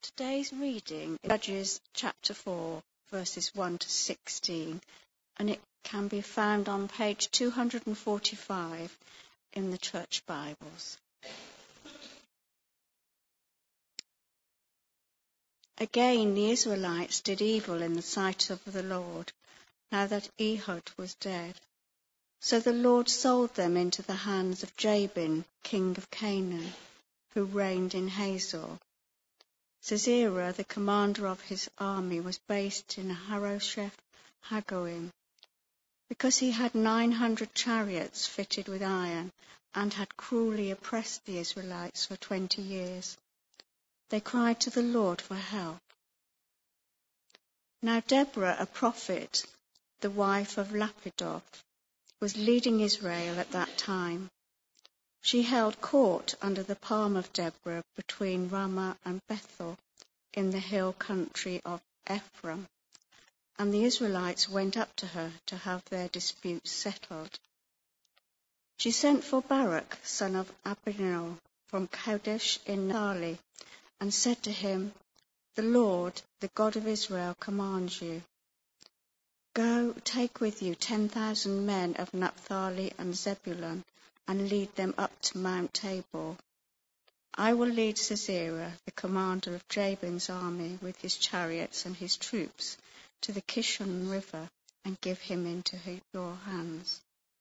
Today's reading is Judges chapter 4, verses 1 to 16, and it can be found on page 245 in the Church Bibles. Again, the Israelites did evil in the sight of the Lord, now that Ehud was dead. So the Lord sold them into the hands of Jabin, king of Canaan, who reigned in Hazor. Sisera, the commander of his army, was based in Harosheth-Hagoyim, because he had 900 chariots fitted with iron and had cruelly oppressed the Israelites for 20 years. They cried to the Lord for help. Now Deborah, a prophet, the wife of Lapidoth, was leading Israel at that time. She held court under the palm of Deborah between Ramah and Bethel in the hill country of Ephraim, and the Israelites went up to her to have their disputes settled. She sent for Barak, son of Abinoam, from Kadesh in Naphtali, and said to him, "The Lord, the God of Israel, commands you, go, take with you 10,000 men of Naphtali and Zebulun, and lead them up to Mount Tabor. I will lead Sisera, the commander of Jabin's army, with his chariots and his troops, to the Kishon River, and give him into your hands."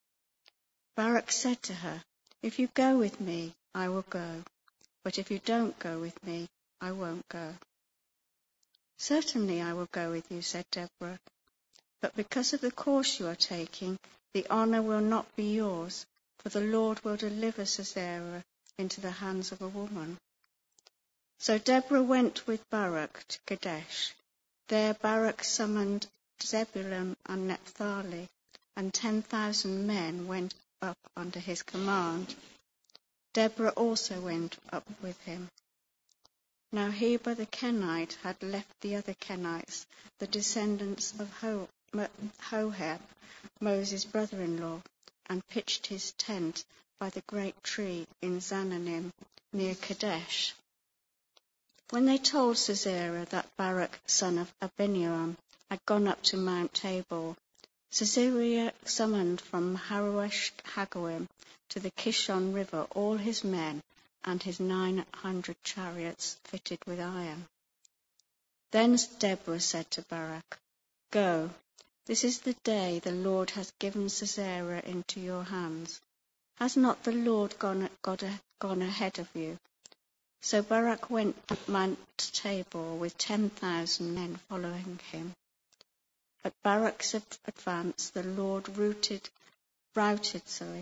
Barak said to her, "If you go with me, I will go, but if you don't go with me, I won't go." "Certainly I will go with you," said Deborah, "but because of the course you are taking, the honor will not be yours, for the Lord will deliver Sisera into the hands of a woman." So Deborah went with Barak to Kadesh. There Barak summoned Zebulun and Naphtali, and 10,000 men went up under his command. Deborah also went up with him. Now Heber the Kenite had left the other Kenites, the descendants of Hoheb, Moses' brother-in-law, and pitched his tent by the great tree in Zananim, near Kadesh. When they told Sisera that Barak, son of Abinoam, had gone up to Mount Tabor, Sisera summoned from Harosheth-Hagoyim to the Kishon River all his men and his 900 chariots fitted with iron. Then Deborah said to Barak, "Go, this is the day the Lord has given Sisera into your hands. Has not the Lord gone ahead of you?" So Barak went to Mount Tabor with 10,000 men following him. At Barak's advance, the Lord routed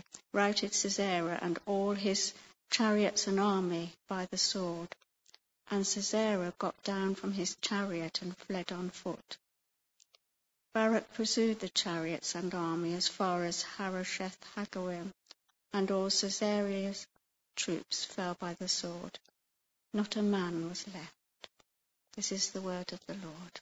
Sisera and all his chariots and army by the sword, and Sisera got down from his chariot and fled on foot. Barak pursued the chariots and army as far as Harosheth-Hagoyim, and all Sisera's troops fell by the sword. Not a man was left. This is the word of the Lord.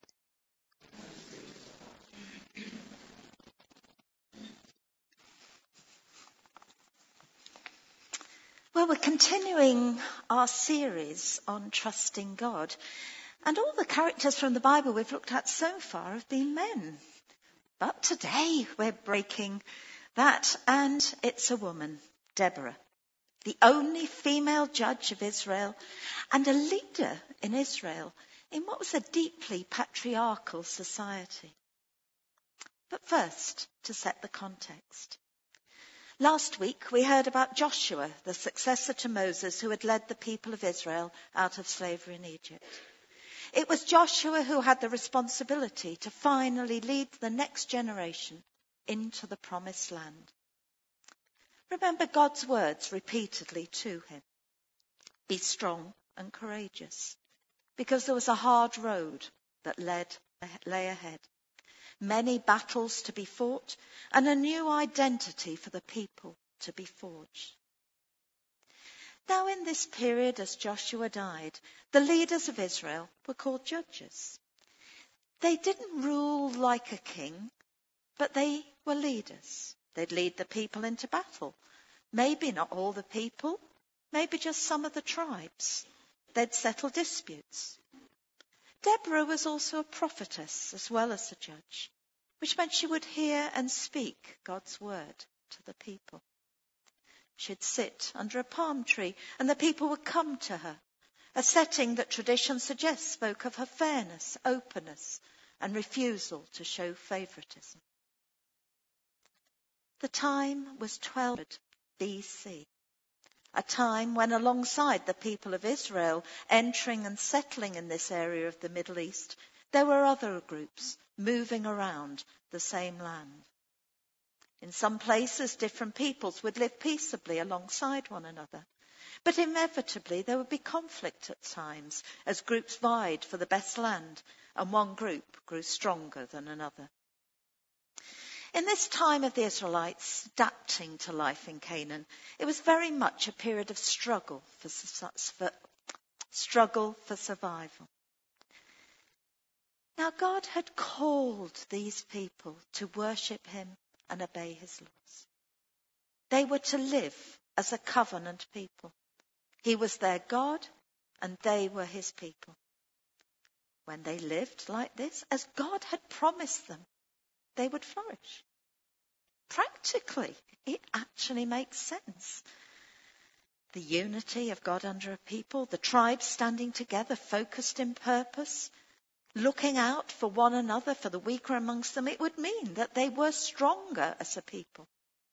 Well, we're continuing our series on trusting God. And all the characters from the Bible we've looked at so far have been men. But today we're breaking that, and it's a woman, Deborah, the only female judge of Israel and a leader in Israel in what was a deeply patriarchal society. But first, to set the context. Last week we heard about Joshua, the successor to Moses, who had led the people of Israel out of slavery in Egypt. It was Joshua who had the responsibility to finally lead the next generation into the promised land. Remember God's words repeatedly to him. Be strong and courageous, because there was a hard road that lay ahead. Many battles to be fought, and a new identity for the people to be forged. Now in this period, as Joshua died, the leaders of Israel were called judges. They didn't rule like a king, but they were leaders. They'd lead the people into battle. Maybe not all the people, maybe just some of the tribes. They'd settle disputes. Deborah was also a prophetess as well as a judge, which meant she would hear and speak God's word to the people. She'd sit under a palm tree and the people would come to her, a setting that tradition suggests spoke of her fairness, openness, and refusal to show favoritism. The time was 1200 BC, a time when alongside the people of Israel entering and settling in this area of the Middle East, there were other groups moving around the same land. In some places, different peoples would live peaceably alongside one another. But inevitably, there would be conflict at times as groups vied for the best land and one group grew stronger than another. In this time of the Israelites adapting to life in Canaan, it was very much a period of struggle for survival. Now, God had called these people to worship him and obey his laws. They were to live as a covenant people. He was their God and they were his people. When they lived like this, as God had promised them, they would flourish. Practically, it actually makes sense. The unity of God under a people, the tribes standing together, focused in purpose, looking out for one another, for the weaker amongst them, it would mean that they were stronger as a people.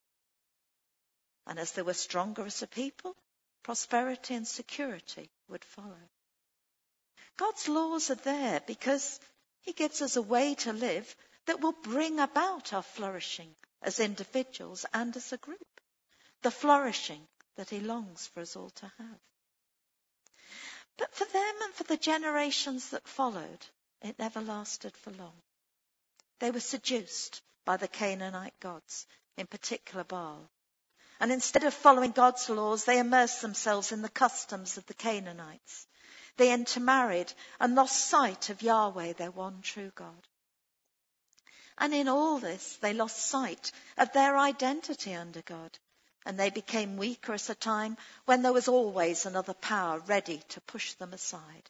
And as they were stronger as a people, prosperity and security would follow. God's laws are there because he gives us a way to live that will bring about our flourishing as individuals and as a group. The flourishing that he longs for us all to have. But for them and for the generations that followed, it never lasted for long. They were seduced by the Canaanite gods, in particular Baal. And instead of following God's laws, they immersed themselves in the customs of the Canaanites. They intermarried and lost sight of Yahweh, their one true God. And in all this, they lost sight of their identity under God. And they became weaker at a time when there was always another power ready to push them aside.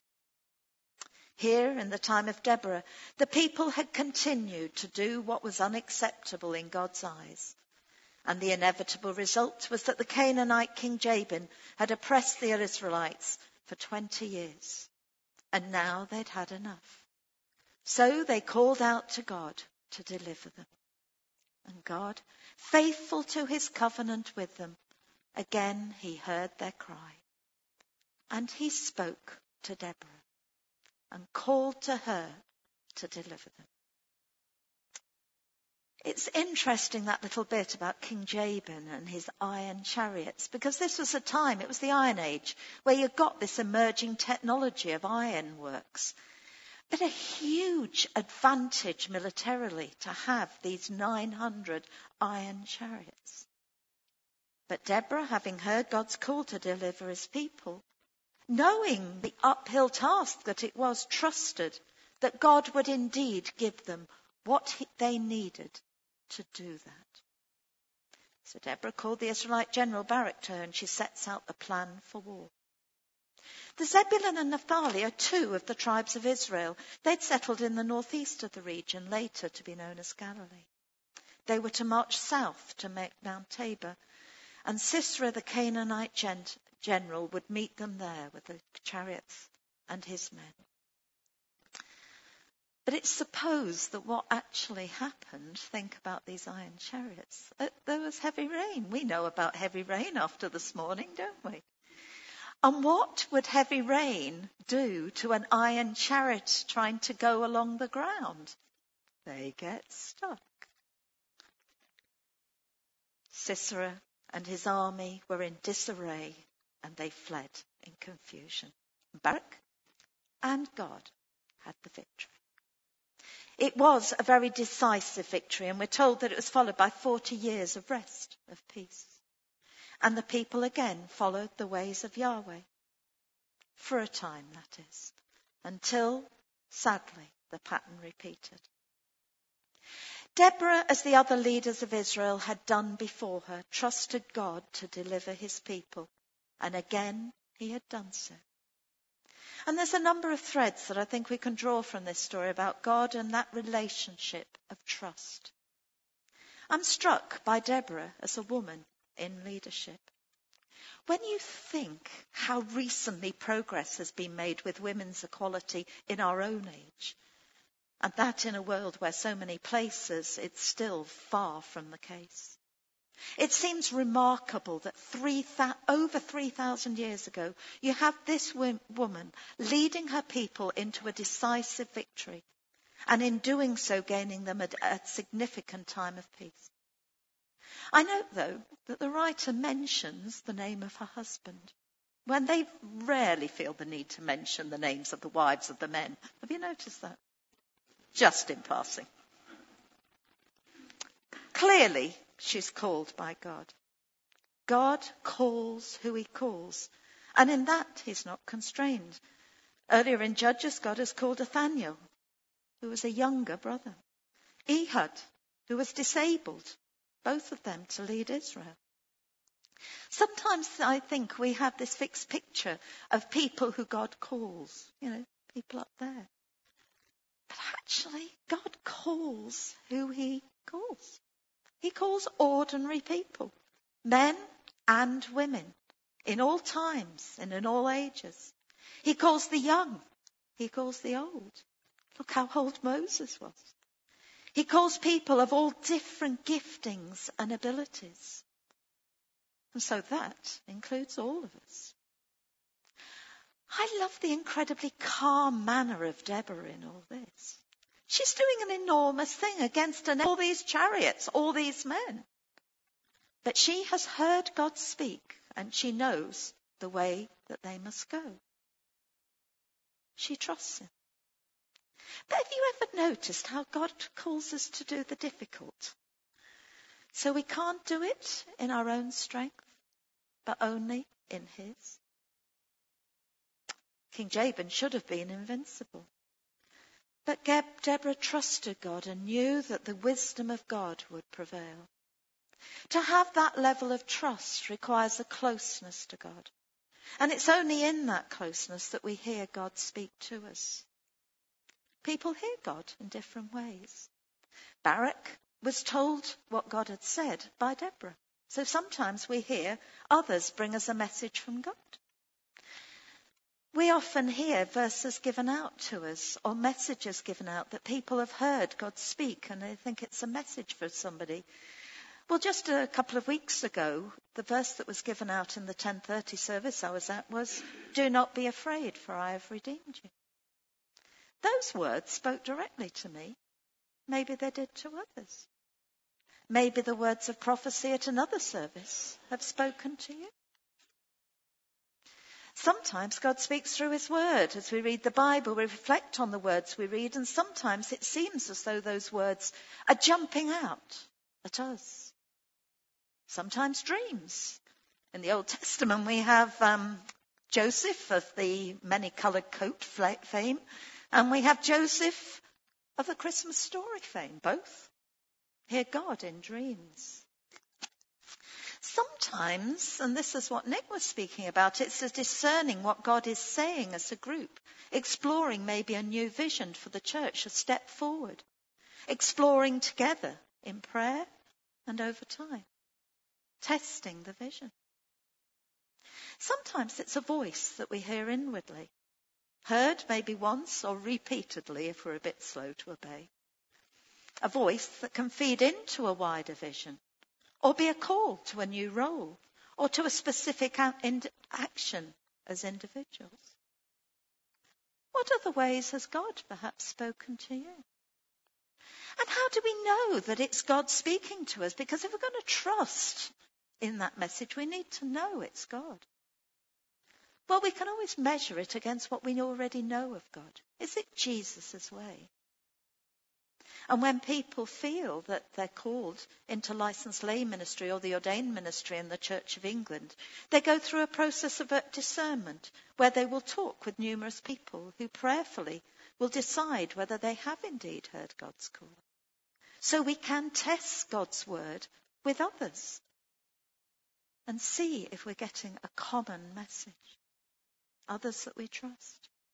Here, in the time of Deborah, the people had continued to do what was unacceptable in God's eyes. And the inevitable result was that the Canaanite king Jabin had oppressed the Israelites for 20 years. And now they'd had enough. So they called out to God to deliver them. And God, faithful to his covenant with them, again he heard their cry. And he spoke to Deborah and called to her to deliver them. It's interesting, that little bit about King Jabin and his iron chariots, because this was a time, it was the Iron Age, where you got this emerging technology of ironworks. But a huge advantage militarily to have these 900 iron chariots. But Deborah, having heard God's call to deliver his people, knowing the uphill task that it was, trusted that God would indeed give them what they needed to do that. So Deborah called the Israelite general Barak to her, and she sets out the plan for war. The Zebulun and Naphtali are two of the tribes of Israel. They'd settled in the northeast of the region, later to be known as Galilee. They were to march south to Mount Tabor, and Sisera, the Canaanite general, would meet them there with the chariots and his men. But it's supposed that what actually happened, think about these iron chariots, there was heavy rain. We know about heavy rain after this morning, don't we? And what would heavy rain do to an iron chariot trying to go along the ground? They get stuck. Sisera and his army were in disarray and they fled in confusion. Barak and God had the victory. It was a very decisive victory, and we're told that it was followed by 40 years of rest, of peace. And the people again followed the ways of Yahweh. For a time, that is. Until, sadly, the pattern repeated. Deborah, as the other leaders of Israel had done before her, trusted God to deliver his people. And again, he had done so. And there's a number of threads that I think we can draw from this story about God and that relationship of trust. I'm struck by Deborah as a woman in leadership. When you think how recently progress has been made with women's equality in our own age, and that in a world where so many places it's still far from the case. It seems remarkable that over 3,000 years ago, you have this woman leading her people into a decisive victory, and in doing so gaining them a significant time of peace. I note, though, that the writer mentions the name of her husband, when they rarely feel the need to mention the names of the wives of the men. Have you noticed that? Just in passing. Clearly, she's called by God. God calls who he calls, and in that he's not constrained. Earlier in Judges, God has called Othniel, who was a younger brother. Ehud, who was disabled, both of them to lead Israel. Sometimes I think we have this fixed picture of people who God calls, people up there. But actually, God calls who he calls. He calls ordinary people, men and women, in all times and in all ages. He calls the young. He calls the old. Look how old Moses was. He calls people of all different giftings and abilities. And so that includes all of us. I love the incredibly calm manner of Deborah in all this. She's doing an enormous thing against all these chariots, all these men. But she has heard God speak, and she knows the way that they must go. She trusts him. But have you ever noticed how God calls us to do the difficult? So we can't do it in our own strength, but only in his. King Jabin should have been invincible. But Deborah trusted God and knew that the wisdom of God would prevail. To have that level of trust requires a closeness to God. And it's only in that closeness that we hear God speak to us. People hear God in different ways. Barak was told what God had said by Deborah. So sometimes we hear others bring us a message from God. We often hear verses given out to us or messages given out that people have heard God speak and they think it's a message for somebody. Well, just a couple of weeks ago, the verse that was given out in the 10:30 service I was at was, "Do not be afraid, for I have redeemed you." Those words spoke directly to me. Maybe they did to others. Maybe the words of prophecy at another service have spoken to you. Sometimes God speaks through his word. As we read the Bible, we reflect on the words we read, and sometimes it seems as though those words are jumping out at us. Sometimes dreams. In the Old Testament, we have Joseph of the many-coloured coat fame, and we have Joseph of the Christmas story fame. Both hear God in dreams. Sometimes, and this is what Nick was speaking about, it's discerning what God is saying as a group, exploring maybe a new vision for the church, a step forward, exploring together in prayer and over time, testing the vision. Sometimes it's a voice that we hear inwardly, heard maybe once or repeatedly if we're a bit slow to obey. A voice that can feed into a wider vision, or be a call to a new role, or to a specific action as individuals. What other ways has God perhaps spoken to you? And how do we know that it's God speaking to us? Because if we're going to trust in that message, we need to know it's God. Well, we can always measure it against what we already know of God. Is it Jesus' way? And when people feel that they're called into licensed lay ministry or the ordained ministry in the Church of England, they go through a process of discernment where they will talk with numerous people who prayerfully will decide whether they have indeed heard God's call. So we can test God's word with others and see if we're getting a common message, others that we trust.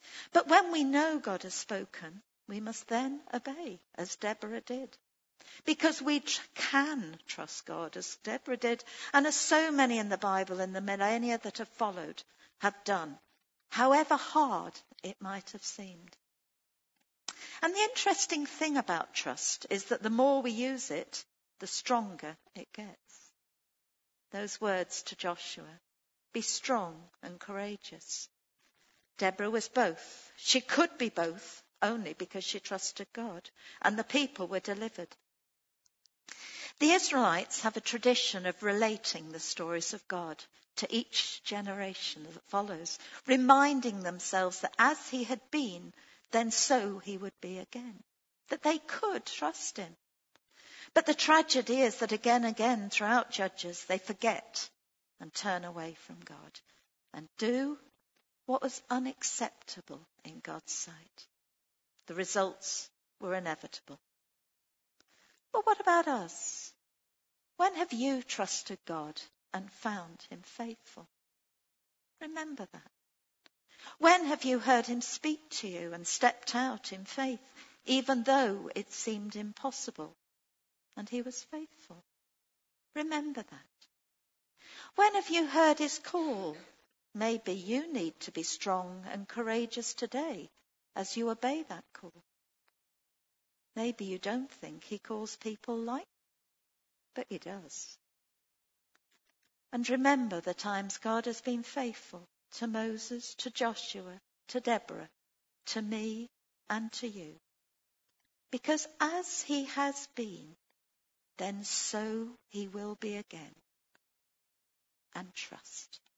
But when we know God has spoken, we must then obey, as Deborah did. Because we can trust God, as Deborah did, and as so many in the Bible in the millennia that have followed have done, however hard it might have seemed. And the interesting thing about trust is that the more we use it, the stronger it gets. Those words to Joshua, be strong and courageous. Deborah was both. She could be both only because she trusted God, and the people were delivered. The Israelites have a tradition of relating the stories of God to each generation that follows, reminding themselves that as he had been, then so he would be again, that they could trust him. But the tragedy is that again and again throughout Judges, they forget and turn away from God and do what was unacceptable in God's sight. The results were inevitable. But what about us? When have you trusted God and found him faithful? Remember that. When have you heard him speak to you and stepped out in faith, even though it seemed impossible? And he was faithful. Remember that. When have you heard his call? Maybe you need to be strong and courageous today as you obey that call. Maybe you don't think he calls people like you, but he does. And remember the times God has been faithful to Moses, to Joshua, to Deborah, to me and to you. Because as he has been, then so he will be again. And trust.